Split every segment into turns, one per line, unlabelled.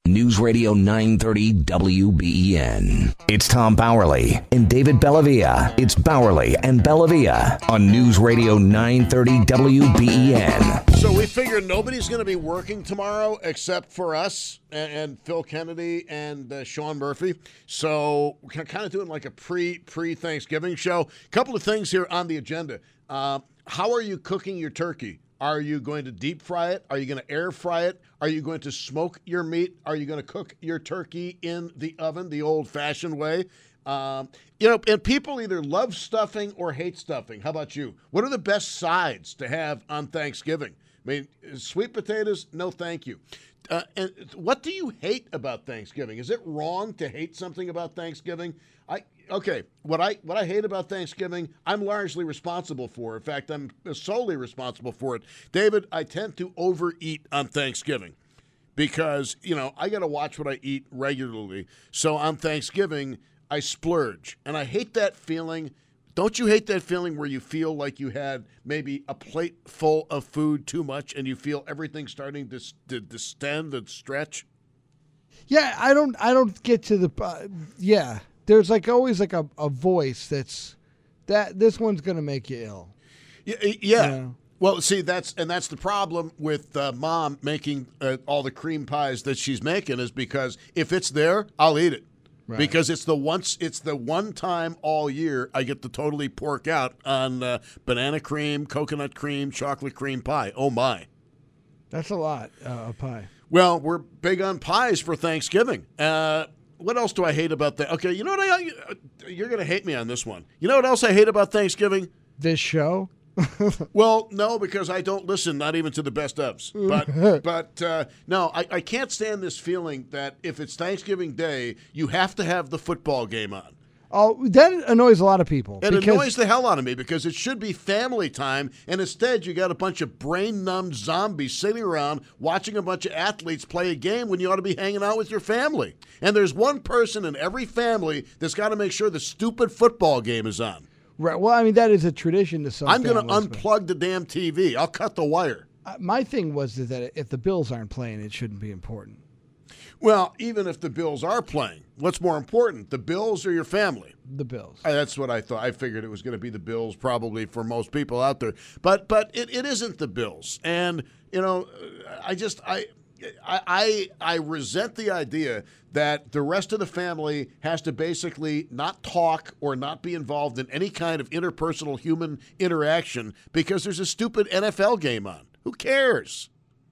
News Radio 930 WBEN. It's Tom Bowerly and David Bellavia. It's Bowerly and Bellavia on News Radio 930 WBEN.
So we figure nobody's going to be working tomorrow except for us and Phil Kennedy and Sean Murphy. So we're kind of doing like a pre-Thanksgiving show. A couple of things here on the agenda. How are you cooking your turkey? Are you going to deep fry it? Are you going to air fry it? Are you going to smoke your meat? Are you going to cook your turkey in the oven the old-fashioned way? And people either love stuffing or hate stuffing. How about you? What are the best sides to have on Thanksgiving? I mean, sweet potatoes, no thank you. And what do you hate about Thanksgiving? Is it wrong to hate something about Thanksgiving? What I hate about Thanksgiving, I'm largely responsible for. In fact, I'm solely responsible for it. David, I tend to overeat on Thanksgiving because, I got to watch what I eat regularly. So on Thanksgiving, I splurge. And I hate that feeling. Don't you hate that feeling where you feel like you had maybe a plate full of food too much and you feel everything starting to distend and stretch?
Yeah, I don't get to the yeah. There's always a voice that this one's going to make you ill.
Yeah. Well, see, that's the problem with Mom making all the cream pies that she's making is because if it's there, I'll eat it. Right. Because it's the one time all year I get to totally pork out on banana cream, coconut cream, chocolate cream pie. Oh my,
that's a lot of pie.
Well, we're big on pies for Thanksgiving. What else do I hate about that? Okay, you know what? You're going to hate me on this one. You know what else I hate about Thanksgiving?
This show?
Well, no, because I don't listen, not even to the best ofs. But no, I can't stand this feeling that if it's Thanksgiving Day, you have to have the football game on.
Oh, that annoys a lot of people.
It annoys the hell out of me because it should be family time, and instead you got a bunch of brain-numbed zombies sitting around watching a bunch of athletes play a game when you ought to be hanging out with your family. And there's one person in every family that's got to make sure the stupid football game is on.
Right. Well, I mean, that is a tradition to some
I'm going to unplug the damn TV. I'll cut the wire.
My thing was that if the Bills aren't playing, it shouldn't be important.
Well, even if the Bills are playing, what's more important, the Bills or your family?
The Bills.
That's what I thought. I figured it was going to be the Bills probably for most people out there. But it isn't the Bills. And, I resent the idea that the rest of the family has to basically not talk or not be involved in any kind of interpersonal human interaction because there's a stupid NFL game on. Who cares?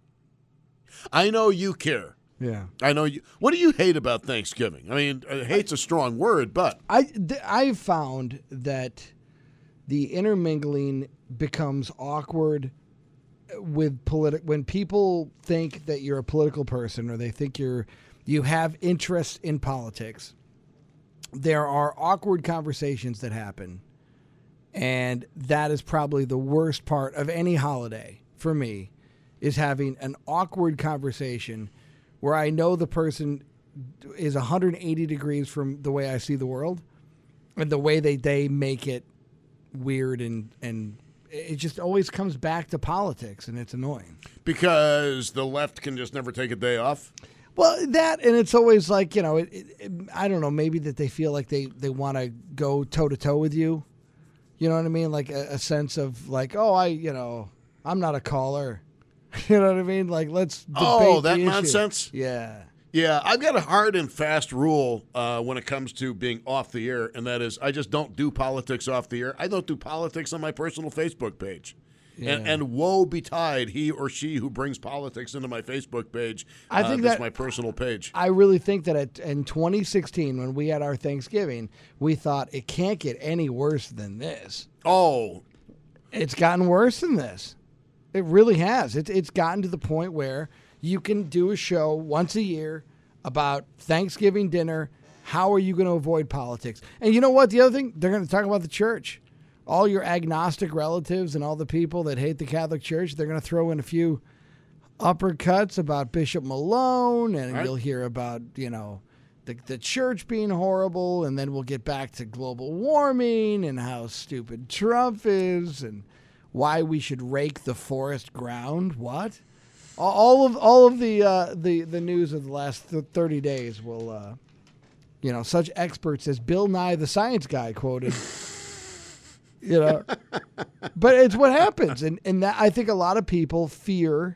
I know you care.
Yeah.
I know you. What do you hate about Thanksgiving? I mean, hate's a strong word, but
I've found that the intermingling becomes awkward with when people think that you're a political person or they think you have interest in politics. There are awkward conversations that happen, and that is probably the worst part of any holiday for me, is having an awkward conversation where I know the person is 180 degrees from the way I see the world and the way they make it weird and it just always comes back to politics, and it's annoying.
Because the left can just never take a day off?
Well, that, and it's always like, I don't know, maybe that they feel like they want to go toe-to-toe with you. You know what I mean? Like a sense of like, oh, I'm not a caller. You know what I mean? Like, let's debate
that
the
nonsense?
Issue. Yeah.
Yeah, I've got a hard and fast rule when it comes to being off the air, and that is I just don't do politics off the air. I don't do politics on my personal Facebook page. Yeah. And woe betide he or she who brings politics into my Facebook page.
I think
that's my personal page.
I really think that in 2016, when we had our Thanksgiving, we thought it can't get any worse than this.
Oh.
It's gotten worse than this. It really has. It's gotten to the point where you can do a show once a year about Thanksgiving dinner. How are you going to avoid politics? And you know what? The other thing, they're going to talk about the church. All your agnostic relatives and all the people that hate the Catholic Church, they're going to throw in a few uppercuts about Bishop Malone, and you'll hear about, the church being horrible, and then we'll get back to global warming and how stupid Trump is and why we should rake the forest ground. What? All of the news of the last 30 days will, such experts as Bill Nye the Science Guy quoted. But it's what happens, and that, I think a lot of people fear,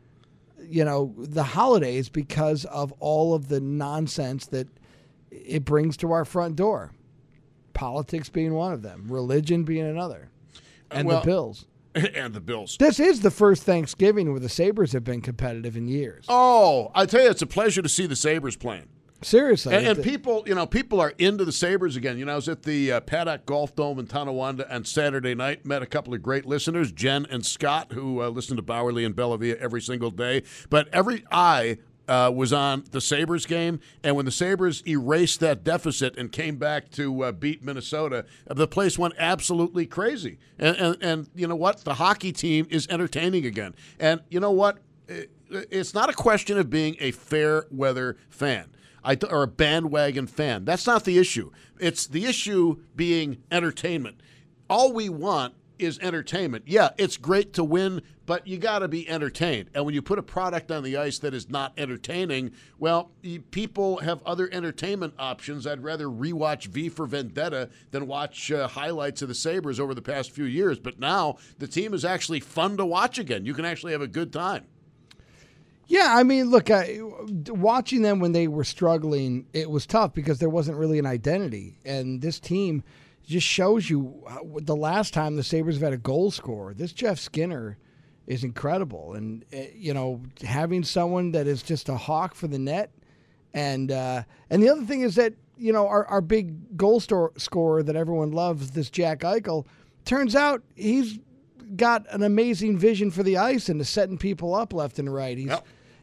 the holidays because of all of the nonsense that it brings to our front door. Politics being one of them, religion being another, and the Bills.
And the Bills.
This is the first Thanksgiving where the Sabres have been competitive in years.
Oh, I tell you, it's a pleasure to see the Sabres playing.
Seriously.
And people, people are into the Sabres again. I was at the Paddock Golf Dome in Tonawanda on Saturday night, met a couple of great listeners, Jen and Scott, who listen to Bowerly and Bellavia every single day. But every eye was on the Sabres game, and when the Sabres erased that deficit and came back to beat Minnesota, the place went absolutely crazy. And you know what? The hockey team is entertaining again. And you know what? It's not a question of being a fair weather fan. Or a bandwagon fan. That's not the issue. It's the issue being entertainment. All we want is entertainment. Yeah, it's great to win, but you got to be entertained. And when you put a product on the ice that is not entertaining, well, people have other entertainment options. I'd rather rewatch V for Vendetta than watch highlights of the Sabres over the past few years. But now the team is actually fun to watch again. You can actually have a good time.
Yeah, I mean, look, watching them when they were struggling, it was tough because there wasn't really an identity. And this team just shows you the last time the Sabres have had a goal scorer. This Jeff Skinner is incredible. And, having someone that is just a hawk for the net. And the other thing is that, our big goal scorer that everyone loves, this Jack Eichel, turns out he's got an amazing vision for the ice and to setting people up left and right. He's,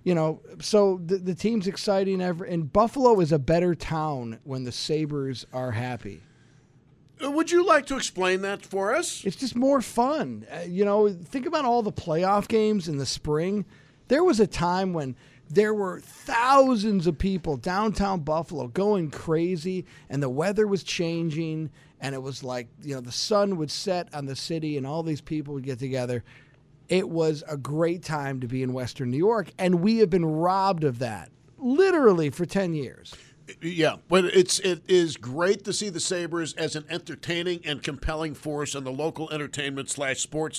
so the team's exciting. And Buffalo is a better town when the Sabres are happy.
Would you like to explain that for us?
It's just more fun. Think about all the playoff games in the spring. There was a time when there were thousands of people downtown Buffalo going crazy, and the weather was changing, and it was like, the sun would set on the city, and all these people would get together. It was a great time to be in Western New York, and we have been robbed of that, literally, for 10 years.
Yeah, but it is great to see the Sabres as an entertaining and compelling force in the local entertainment / sports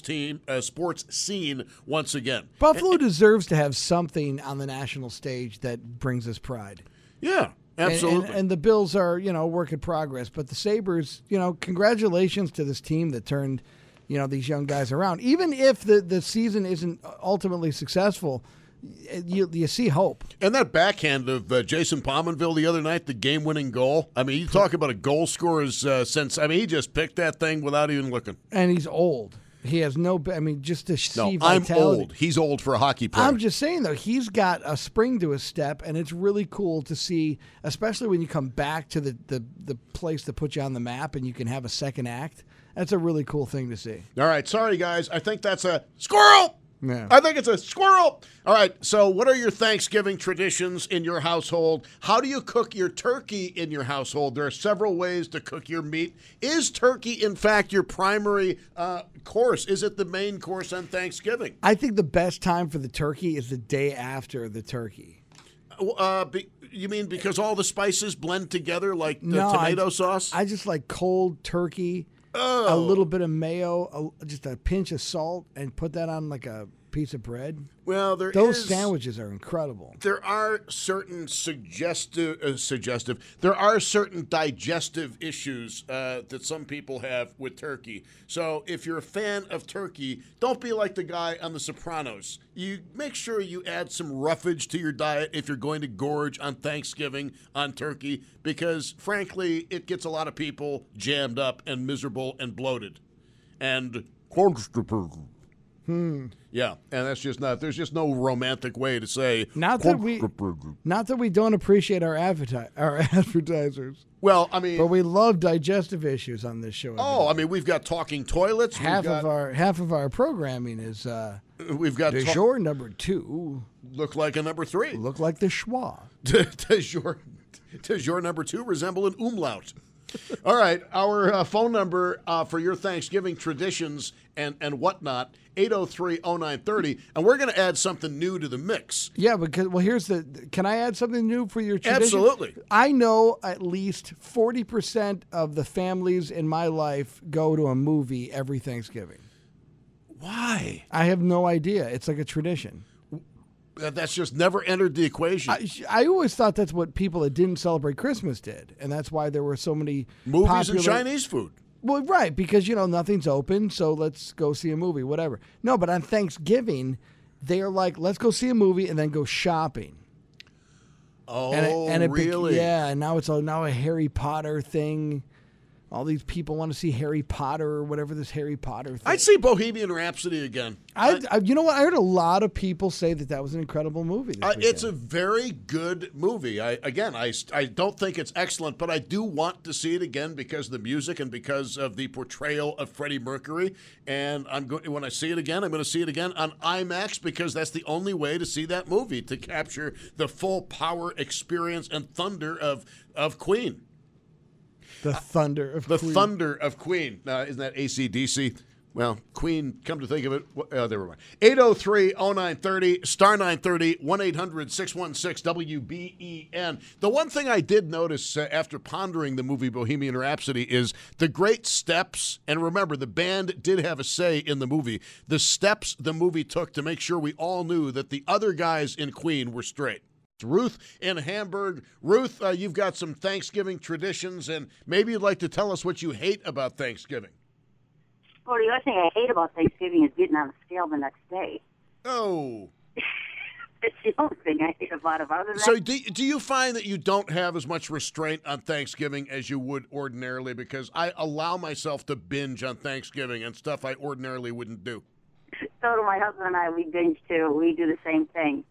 scene once again.
Buffalo deserves to have something on the national stage that brings us pride.
Yeah, absolutely.
And the Bills are, work in progress. But the Sabres, congratulations to this team that turned, these young guys around. Even if the season isn't ultimately successful, you see hope.
And that backhand of Jason Pominville the other night, the game-winning goal. I mean, you talk about a goal scorer's sense. I mean, he just picked that thing without even looking.
And he's old. He has just to see
vitality. I'm old. He's old for a hockey player.
I'm just saying, though, he's got a spring to his step, and it's really cool to see, especially when you come back to the place to put you on the map and you can have a second act. That's a really cool thing to see.
All right. Sorry, guys. I think that's a squirrel.
Yeah.
I think it's a squirrel. All right, so what are your Thanksgiving traditions in your household? How do you cook your turkey in your household? There are several ways to cook your meat. Is turkey, in fact, your primary course? Is it the main course on Thanksgiving?
I think the best time for the turkey is the day after the turkey.
You mean because all the spices blend together like the tomato sauce?
I just like cold turkey. A little bit of mayo, just a pinch of salt, and put that on like a piece of bread.
Well,
those sandwiches are incredible.
There are certain there are certain digestive issues that some people have with turkey. So if you're a fan of turkey, don't be like the guy on The Sopranos. You make sure you add some roughage to your diet if you're going to gorge on Thanksgiving on turkey, because frankly, it gets a lot of people jammed up and miserable and bloated. And yeah, and that's just not. There's just no romantic way to say.
Not that we don't appreciate our advertisers.
Well, I mean,
but we love digestive issues on this show.
Oh, I mean, we've got talking toilets.
Half of our programming is.
We've got
de jour number 2.
Look like a number 3.
Look like the schwa.
Does your number 2 resemble an umlaut? All right, our phone number for your Thanksgiving traditions and whatnot, 803-0930, and we're going to add something new to the mix.
Yeah, because can I add something new for your tradition?
Absolutely.
I know at least 40% of the families in my life go to a movie every Thanksgiving.
Why?
I have no idea. It's like a tradition.
That's just never entered the equation.
I always thought that's what people that didn't celebrate Christmas did, and that's why there were so many
movies and Chinese food.
Well, right, because, nothing's open, so let's go see a movie, whatever. No, but on Thanksgiving, they're like, let's go see a movie and then go shopping.
Oh,
and
really?
Yeah, and now it's now a Harry Potter thing. All these people want to see Harry Potter or whatever this Harry Potter thing.
I'd see Bohemian Rhapsody again.
You know what? I heard a lot of people say that was an incredible movie.
It's a very good movie. I don't think it's excellent, but I do want to see it again because of the music and because of the portrayal of Freddie Mercury. And when I see it again, I'm going to see it again on IMAX because that's the only way to see that movie, to capture the full power, experience, and thunder of Queen.
The thunder of Queen.
The thunder of Queen. Isn't that AC/DC? Well, Queen, come to think of it, never mind. 803-0930, star 930, 1-800-616-WBEN. The one thing I did notice after pondering the movie Bohemian Rhapsody is the great steps, and remember, the band did have a say in the movie, the steps the movie took to make sure we all knew that the other guys in Queen were straight. Ruth in Hamburg. Ruth, you've got some Thanksgiving traditions, and maybe you'd like to tell us what you hate about Thanksgiving.
Well, the other thing I hate about Thanksgiving is getting on the scale the next day.
Oh.
It's the only thing I hate about it. Other than
So
that,
do you find that you don't have as much restraint on Thanksgiving as you would ordinarily? Because I allow myself to binge on Thanksgiving and stuff I ordinarily wouldn't do.
So do my husband and I. We binge, too. We do the same thing.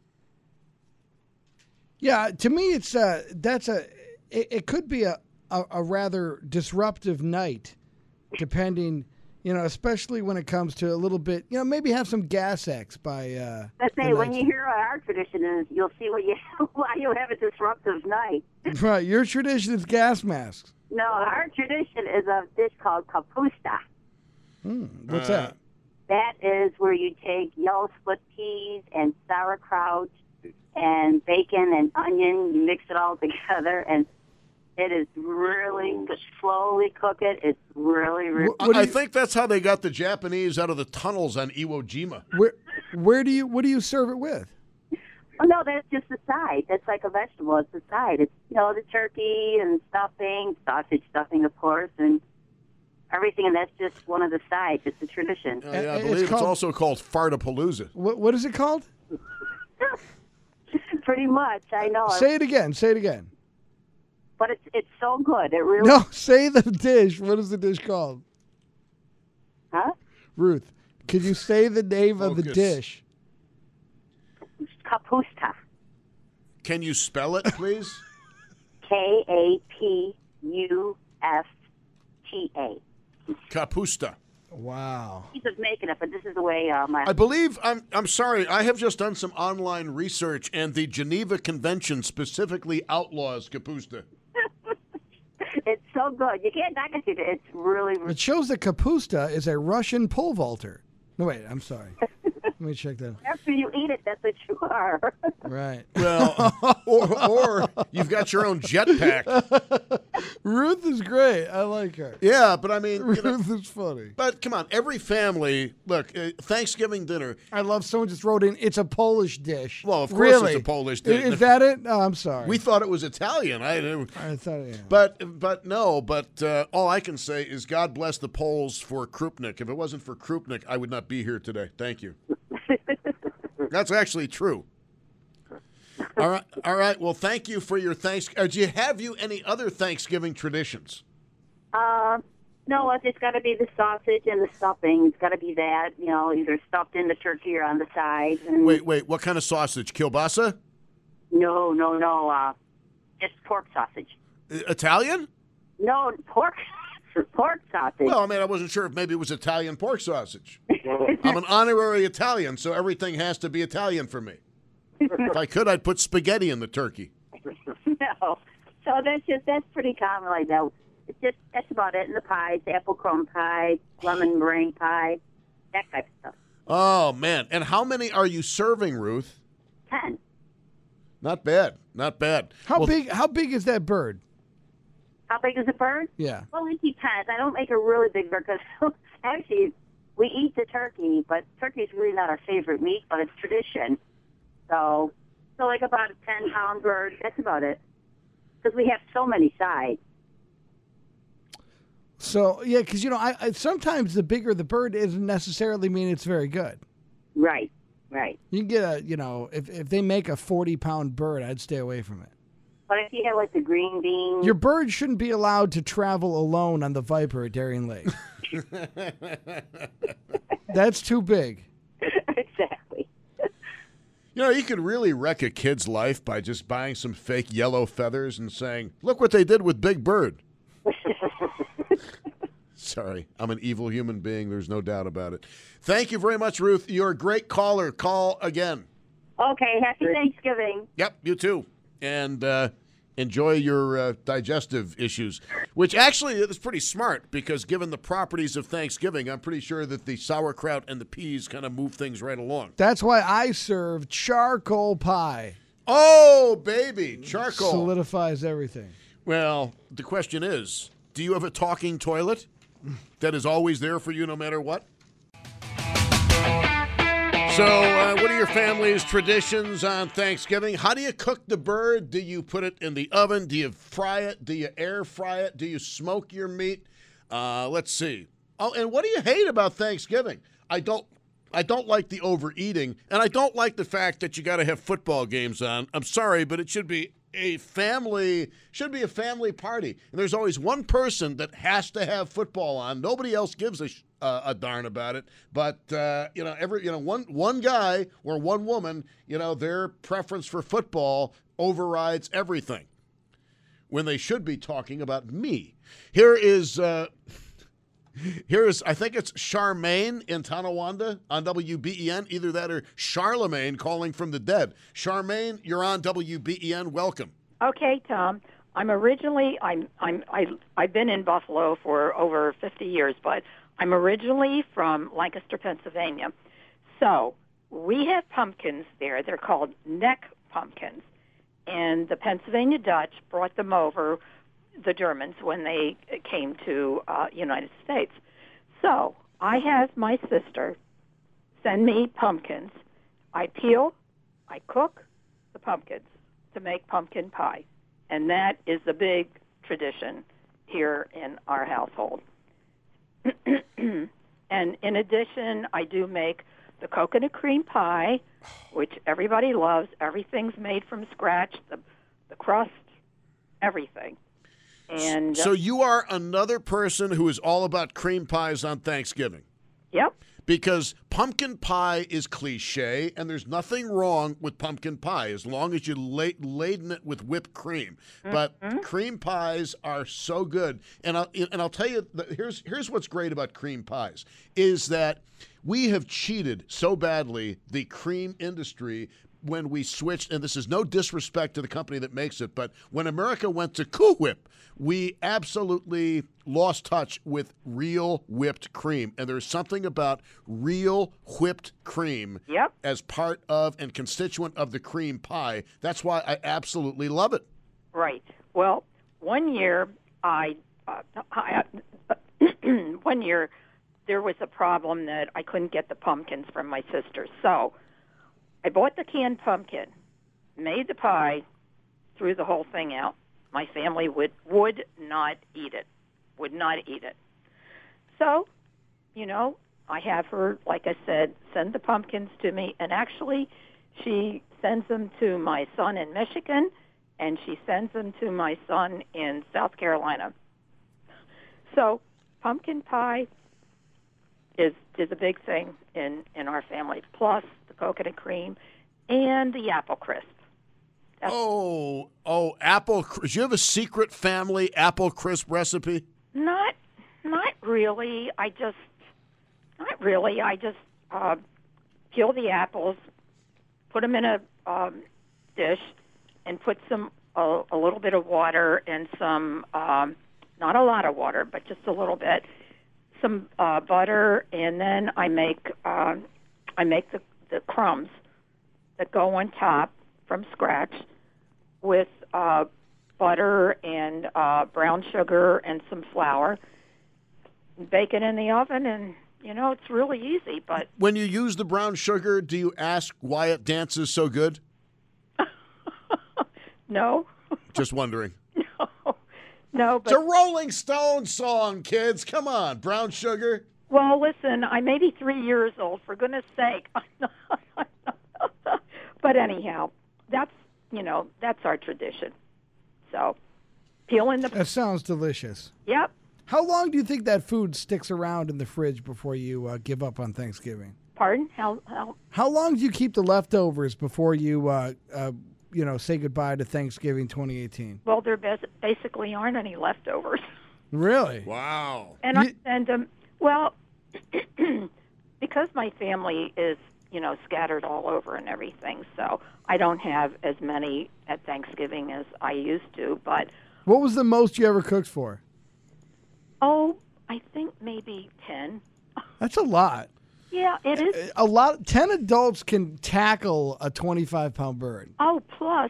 Yeah, to me, it could be a rather disruptive night, depending, especially when it comes to a little bit, maybe have some Gas X by.
Let's say when you hear what our tradition is, you'll see why you have a disruptive night.
Right, your tradition is gas masks.
No, our tradition is a dish called kapusta.
What's that?
That is where you take yellow split peas and sauerkraut and bacon and onion, you mix it all together, and it is really, to slowly cook it, it's really, really...
I think that's how they got the Japanese out of the tunnels on Iwo Jima.
What do you serve it with?
Oh, no, that's just the side. That's like a vegetable. It's the side. It's, the turkey and stuffing, sausage stuffing, of course, and everything, and that's just one of the sides. It's a tradition.
I believe it's also called Fartapalooza.
What is it called?
Pretty much, I know.
Say it again.
But it's so good. It really.
No, say the dish. What is the dish called?
Huh?
Ruth, could you say the name of the dish?
Kapusta.
Can you spell it, please?
Kapusta.
Kapusta.
Wow.
He's just making it, but this is the way my...
I believe, I'm sorry, I have just done some online research, and the Geneva Convention specifically outlaws kapusta.
It's so good. You can't knock it. It's really...
It shows that kapusta is a Russian pole vaulter. No, wait, I'm sorry. Let me check that.
After you eat it, that's what you are.
Right.
Well, or you've got your own jetpack.
Ruth is great. I like her.
Yeah, but I mean...
Ruth is funny.
But come on, every family... Look, Thanksgiving dinner...
I love someone just wrote in, it's a Polish dish.
Well, of course
really?
It's a Polish dish.
Is that it? No, I'm sorry.
We thought it was Italian.
I thought, yeah.
But no, all I can say is God bless the Poles for Krupnik. If it wasn't for Krupnik, I would not be here today. Thank you. That's actually true. All right. Well, thank you for your Thanksgiving. Do you have any other Thanksgiving traditions?
No, it's got to be the sausage and the stuffing. It's got to be that, either stuffed in the turkey or on the side. And
Wait. What kind of sausage? Kielbasa?
No. Just pork sausage.
Italian?
No, pork sausage.
Well, I mean, I wasn't sure if maybe it was Italian pork sausage. I'm an honorary Italian, so everything has to be Italian for me. If I could, I'd put spaghetti in the turkey.
No. So that's pretty common like that. That's about it. And the pies, apple crumb pie, lemon meringue pie, that type of stuff.
Oh, man. And how many are you serving, Ruth?
10.
Not bad. Not bad.
How big is that bird?
How big is the bird?
Yeah.
Well, it depends. I don't make a really big bird because actually we eat the turkey, but turkey is really not our favorite meat, but it's tradition. So like about a 10-pound bird, that's about it. Because we have so many sides.
So, yeah, because, I sometimes the bigger the bird doesn't necessarily mean it's very good.
Right.
You can get if they make a 40-pound bird, I'd stay away from it.
But if you have, like, the green beans...
Your bird shouldn't be allowed to travel alone on the Viper at Darien Lake. That's too big.
Exactly.
You could really wreck a kid's life by just buying some fake yellow feathers and saying, look what they did with Big Bird. Sorry, I'm an evil human being. There's no doubt about it. Thank you very much, Ruth. You're a great caller. Call again.
Okay, happy Thanksgiving.
Yep, you too. And enjoy your digestive issues, which actually is pretty smart because given the properties of Thanksgiving, I'm pretty sure that the sauerkraut and the peas kind of move things right along.
That's why I serve charcoal pie.
Oh, baby, charcoal.
Solidifies everything.
Well, the question is, do you have a talking toilet that is always there for you no matter what? So, what are your family's traditions on Thanksgiving? How do you cook the bird? Do you put it in the oven? Do you fry it? Do you air fry it? Do you smoke your meat? Let's see. Oh, and what do you hate about Thanksgiving? I don't like the overeating, and I don't like the fact that you got to have football games on. I'm sorry, but it should be a family party, and there's always one person that has to have football on. Nobody else gives a darn about it. But one guy or one woman, their preference for football overrides everything. When they should be talking about me. Here is I think it's Charmaine in Tonawanda on WBEN. Either that or Charlemagne calling from the dead. Charmaine, you're on WBEN. Welcome.
Okay, Tom. I've been in Buffalo for over 50 years, but I'm originally from Lancaster, Pennsylvania. So we have pumpkins there. They're called neck pumpkins. And the Pennsylvania Dutch brought them over, the Germans, when they came to United States. So I have my sister send me pumpkins. I peel, I cook the pumpkins to make pumpkin pie. And that is the big tradition here in our household. And in addition, I do make the coconut cream pie, which everybody loves. Everything's made from scratch, the crust, everything. And
so you are another person who is all about cream pies on Thanksgiving.
Yep.
Because pumpkin pie is cliche, and there's nothing wrong with pumpkin pie as long as you laden it with whipped cream. But cream pies are so good, and I'll tell you here's what's great about cream pies is that we have cheated so badly the cream industry when we switched, and this is no disrespect to the company that makes it, but when America went to Cool Whip, we absolutely lost touch with real whipped cream. And there's something about real whipped cream as part of and constituent of the cream pie. That's why I absolutely love it.
Right. Well, one year there was a problem that I couldn't get the pumpkins from my sister. So I bought the canned pumpkin, made the pie, threw the whole thing out. My family would not eat it, So, I have her, like I said, send the pumpkins to me. And actually, she sends them to my son in Michigan, and she sends them to my son in South Carolina. So pumpkin pie is a big thing in our family, plus the coconut cream and the apple crisp.
Apple crisp. Do you have a secret family apple crisp recipe?
Not really. I just peel the apples, put them in a dish, and put a little bit of water and some not a lot of water, but just a little bit, some butter, and then I make the crumbs that go on top from scratch with butter and brown sugar and some flour. Bake it in the oven, and it's really easy. But
when you use the brown sugar, do you ask why it dances so good?
No.
Just wondering.
No, but
it's a Rolling Stones song, kids. Come on, brown sugar.
Well, listen, I'm 83 years old, for goodness sake. But anyhow, that's our tradition. So, peeling the...
That sounds delicious.
Yep.
How long do you think that food sticks around in the fridge before you give up on Thanksgiving?
Pardon? How
long do you keep the leftovers before you say goodbye to Thanksgiving 2018?
Well, there basically aren't any leftovers.
Really?
Wow.
And I send them, well, because my family is, scattered all over and everything, so I don't have as many at Thanksgiving as I used to, but...
What was the most you ever cooked for?
Oh, I think maybe 10.
That's a lot.
Yeah, it is.
A lot. 10 adults can tackle a 25-pound bird.
Oh, plus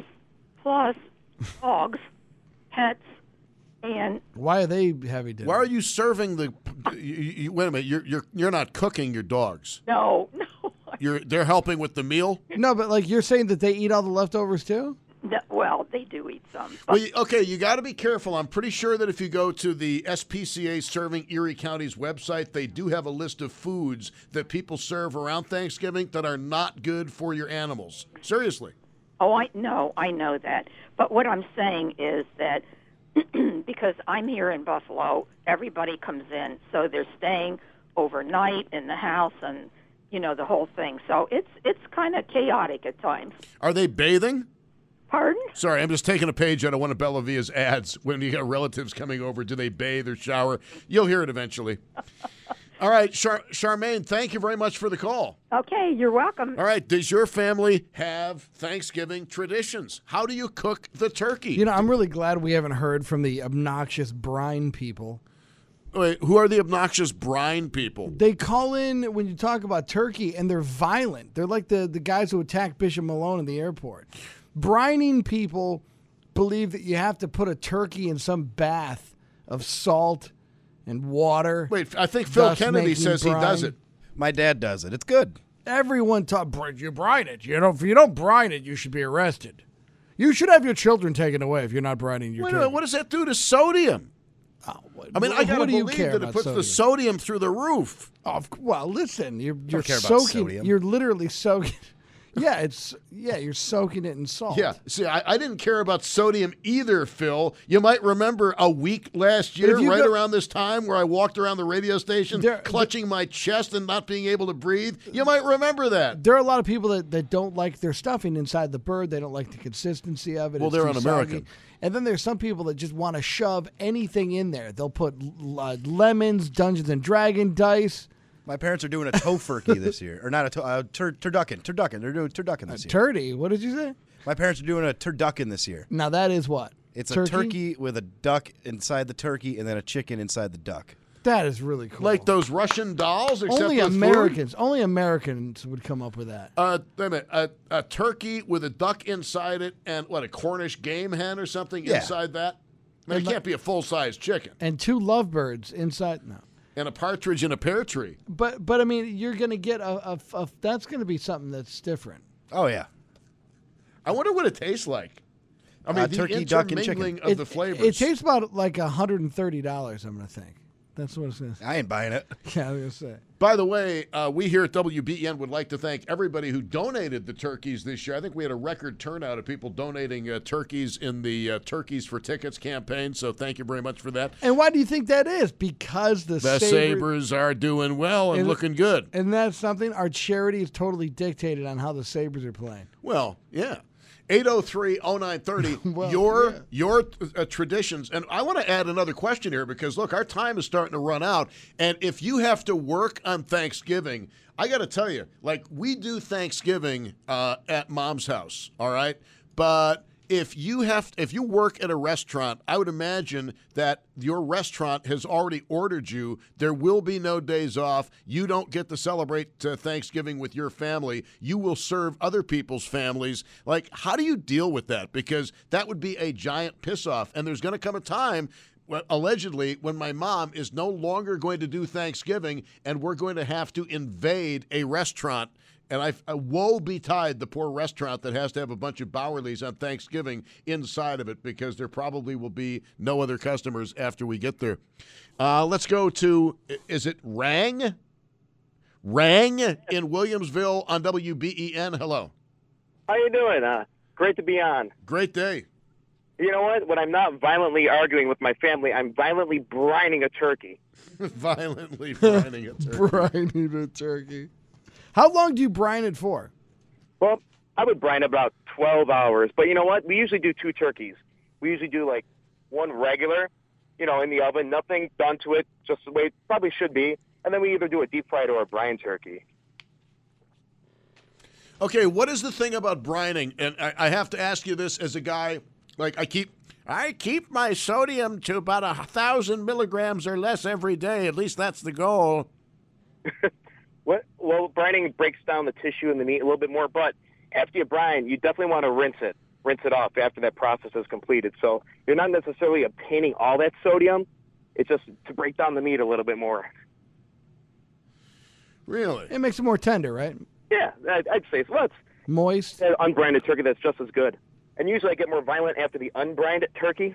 dogs, pets, and...
Why are they heavy dinner?
Why are you serving the... wait a minute. You're not cooking your dogs.
No.
They're helping with the meal?
No, but you're saying that they eat all the leftovers too?
Well, they do eat some.
Well, you got to be careful. I'm pretty sure that if you go to the SPCA Serving Erie County's website, they do have a list of foods that people serve around Thanksgiving that are not good for your animals. Seriously.
Oh, I know that. But what I'm saying is that because I'm here in Buffalo, everybody comes in, so they're staying overnight in the house and, the whole thing. So it's kind of chaotic at times.
Are they bathing?
Pardon?
Sorry, I'm just taking a page out of one of Bella Via's ads. When you got relatives coming over, do they bathe or shower? You'll hear it eventually. All right, Charmaine, thank you very much for the call.
Okay, you're welcome.
All right, does your family have Thanksgiving traditions? How do you cook the turkey?
I'm really glad we haven't heard from the obnoxious brine people.
Wait, who are the obnoxious brine people?
They call in when you talk about turkey, and they're violent. They're like the guys who attacked Bishop Malone in the airport. Brining people believe that you have to put a turkey in some bath of salt and water.
Wait, I think Phil Kennedy says he does it.
My dad does it. It's good.
Everyone you brine it. If you don't brine it, you should be arrested. You should have your children taken away if you're not brining your turkey.
What does that do to sodium?
Oh,
I mean, I gotta believe that it puts the sodium through the roof.
Oh, well, listen, you're
care about
soaking.
sodium.
You're literally soaking. You're soaking it in salt.
Yeah, see, I didn't care about sodium either, Phil. You might remember a week last year, around this time, where I walked around the radio station clutching my chest and not being able to breathe. You might remember that.
There are a lot of people that don't like their stuffing inside the bird. They don't like the consistency of it.
Well, they're un-American.
Soggy. And then there's some people that just want to shove anything in there. They'll put lemons, Dungeons and Dragon dice.
My parents are doing a tofurkey this year. Or not a turducken. Turducken. They're doing turducken this year.
Turkey? What did you say?
My parents are doing a turducken this year.
Now that is what?
It's a turkey with a duck inside the turkey and then a chicken inside the duck.
That is really cool.
Like those Russian dolls, except
only
with
Americans.
food?
Only Americans would come up with that.
Wait a minute. A turkey with a duck inside it and, a Cornish game hen or something inside that? I mean, it can't be a full-size chicken.
And 2 lovebirds inside. No.
And a partridge in a pear tree.
But I mean, you're going to get that's going to be something that's different.
Oh, yeah.
I wonder what it tastes like. I mean, the
turkey, duck, and chicken.
of the flavors.
It tastes about like $130, I'm going to think. That's what it's going to say.
I ain't buying it.
Yeah, I was going to say.
By the way, we here at WBEN would like to thank everybody who donated the turkeys this year. I think we had a record turnout of people donating turkeys in the Turkeys for Tickets campaign, so thank you very much for that.
And why do you think that is? Because the
Sabres are doing well and looking good.
And that's something our charity is totally dictated on how the Sabres are playing.
Well, yeah. 803-0930,
Well,
your traditions. And I want to add another question here because, look, our time is starting to run out. And if you have to work on Thanksgiving, I got to tell you, we do Thanksgiving at Mom's house, all right? But if you work at a restaurant, I would imagine that your restaurant has already ordered you. There will be no days off. You don't get to celebrate Thanksgiving with your family. You will serve other people's families. Like, how do you deal with that? Because that would be a giant piss off. And there's going to come a time, allegedly, when my mom is no longer going to do Thanksgiving and we're going to have to invade a restaurant. And woe betide the poor restaurant that has to have a bunch of Bowerleys on Thanksgiving inside of it, because there probably will be no other customers after we get there. Let's go to, is it Rang? Rang in Williamsville on WBEN. Hello.
How you doing? Great to be on.
Great day.
You know what? When I'm not violently arguing with my family, I'm violently brining a turkey.
Violently brining a turkey.
Brining a turkey. How long do you brine it for?
Well, I would brine about 12 hours. But you know what? We usually do 2 turkeys. We usually do like one regular, in the oven, nothing done to it, just the way it probably should be. And then we either do a deep fried or a brine turkey.
Okay, what is the thing about brining? And I have to ask you this as a guy, like I keep my sodium to about 1,000 milligrams or less every day. At least that's the goal.
Well, brining breaks down the tissue and the meat a little bit more, but after you brine, you definitely want to rinse it off after that process is completed. So you're not necessarily obtaining all that sodium. It's just to break down the meat a little bit more.
Really?
It makes it more tender, right?
Yeah, I'd say so. It's
moist.
Unbranded turkey that's just as good. And usually I get more violent after the unbranded turkey.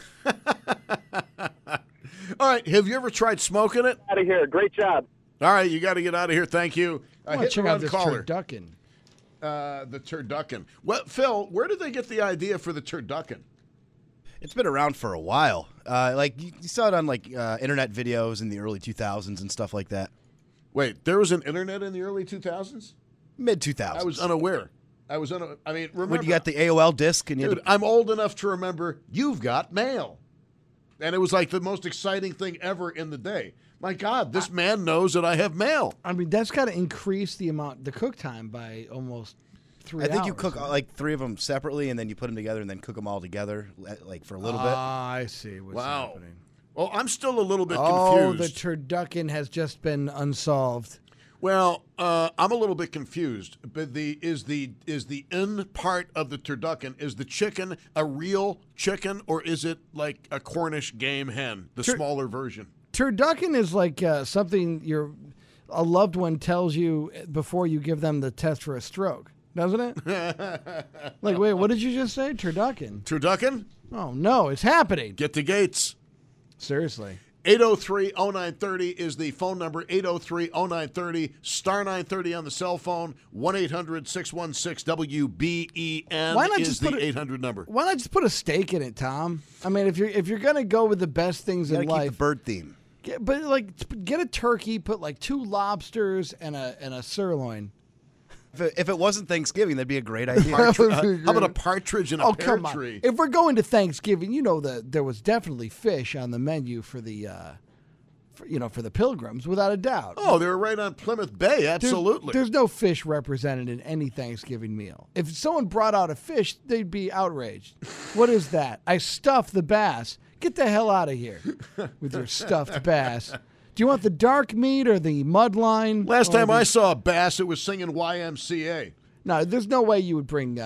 All right, have you ever tried smoking it?
Out of here. Great job.
All right, you got to get out of here. Thank you.
Check out this turducken.
The turducken. Well, Phil, where did they get the idea for the turducken?
It's been around for a while. You saw it on internet videos in the early 2000s and stuff like that.
Wait, there was an internet in the early 2000s?
Mid 2000s.
I was unaware. Remember
when you got the AOL disc and
dude, I'm old enough to remember You've Got Mail. And it was like the most exciting thing ever in the day. My God, this man knows that I have mail.
I mean, that's got to increase the cook time by almost 3 hours.
I think you cook like 3 of them separately, and then you put them together, and then cook them all together, for a little bit.
I see what's happening.
Well, I'm still a little bit confused.
Oh, the turducken has just been unsolved.
Well, I'm a little bit confused. But is the in part of the turducken, is the chicken a real chicken, or is it like a Cornish game hen, the smaller version?
Turducken is like something a loved one tells you before you give them the test for a stroke, doesn't it? Like, wait, what did you just say? Turducken?
Turducken?
Oh, no, it's happening.
Get the gates.
Seriously.
803-0930 is the phone number, 803-0930, star 930 on the cell phone, 1-800-616-WBEN is the 800 number.
Why not just put a steak in it, Tom? I mean, if you're going to go with the best things in life.
Keep the bird theme.
Get a turkey, put like 2 lobsters and a sirloin.
If it wasn't Thanksgiving, that'd be a great idea.
How about a partridge and a pear tree?
If we're going to Thanksgiving, that there was definitely fish on the menu for the pilgrims, without a doubt.
Oh, they were right on Plymouth Bay, absolutely.
There's no fish represented in any Thanksgiving meal. If someone brought out a fish, they'd be outraged. What is that? I stuffed the bass. Get the hell out of here with your stuffed bass. Do you want the dark meat or the mudline?
Last time I saw a bass, it was singing YMCA.
No, there's no way you would bring.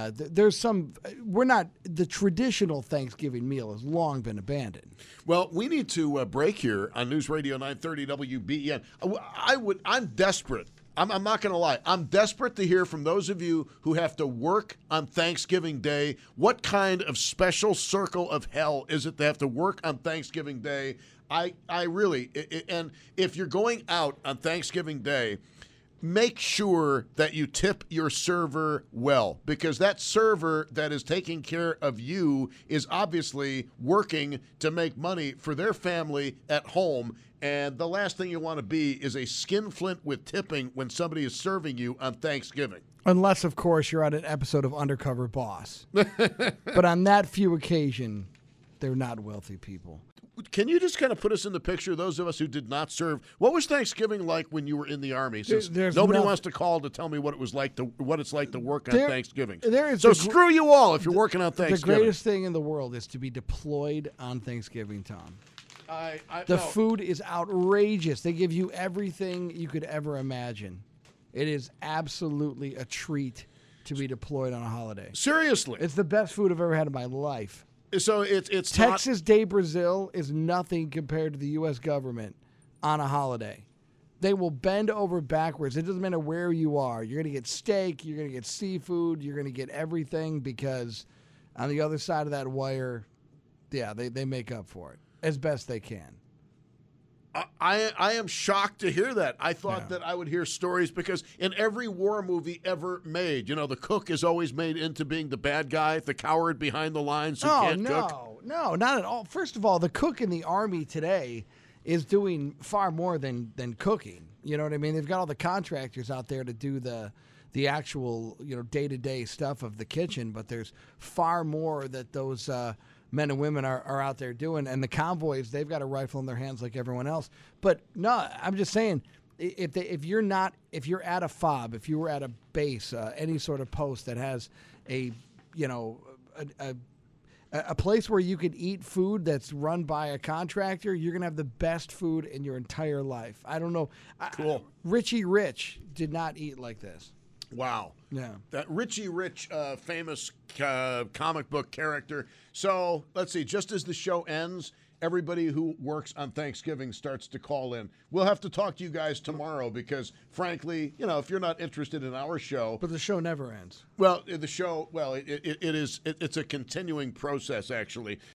The traditional Thanksgiving meal has long been abandoned.
Well, we need to break here on News Radio 930 WBEN. I'm desperate. I'm not going to lie. I'm desperate to hear from those of you who have to work on Thanksgiving Day. What kind of special circle of hell is it to have to work on Thanksgiving Day? I really, and if you're going out on Thanksgiving Day, make sure that you tip your server well, because that server that is taking care of you is obviously working to make money for their family at home. And the last thing you want to be is a skinflint with tipping when somebody is serving you on Thanksgiving.
Unless, of course, you're on an episode of Undercover Boss. But on that few occasion, they're not wealthy people.
Can you just kind of put us in the picture, those of us who did not serve? What was Thanksgiving like when you were in the Army? Since nobody wants to call to tell me what it's like to work on Thanksgiving. So screw you all if you're working on Thanksgiving.
The greatest thing in the world is to be deployed on Thanksgiving, Tom. The food is outrageous. They give you everything you could ever imagine. It is absolutely a treat to be deployed on a holiday.
Seriously.
It's the best food I've ever had in my life.
So it's
Texas Day Brazil is nothing compared to the U.S. government on a holiday. They will bend over backwards. It doesn't matter where you are. You're going to get steak. You're going to get seafood. You're going to get everything because on the other side of that wire, yeah, they make up for it as best they can.
I am shocked to hear that. I thought that I would hear stories because in every war movie ever made, the cook is always made into being the bad guy, the coward behind the lines who can't cook.
No, not at all. First of all, the cook in the Army today is doing far more than cooking. You know what I mean? They've got all the contractors out there to do the actual day-to-day stuff of the kitchen, but there's far more that those men and women are out there doing. And the convoys, they've got a rifle in their hands like everyone else. But no, I'm just saying, if you're at a FOB, if you were at a base, any sort of post that has a place where you could eat food that's run by a contractor, you're going to have the best food in your entire life. I don't know.
Cool.
Richie Rich did not eat like this.
Wow.
Yeah.
That Richie Rich, famous comic book character. So let's see. Just as the show ends, everybody who works on Thanksgiving starts to call in. We'll have to talk to you guys tomorrow because, frankly, if you're not interested in our show.
But the show never ends.
Well, it's a continuing process, actually.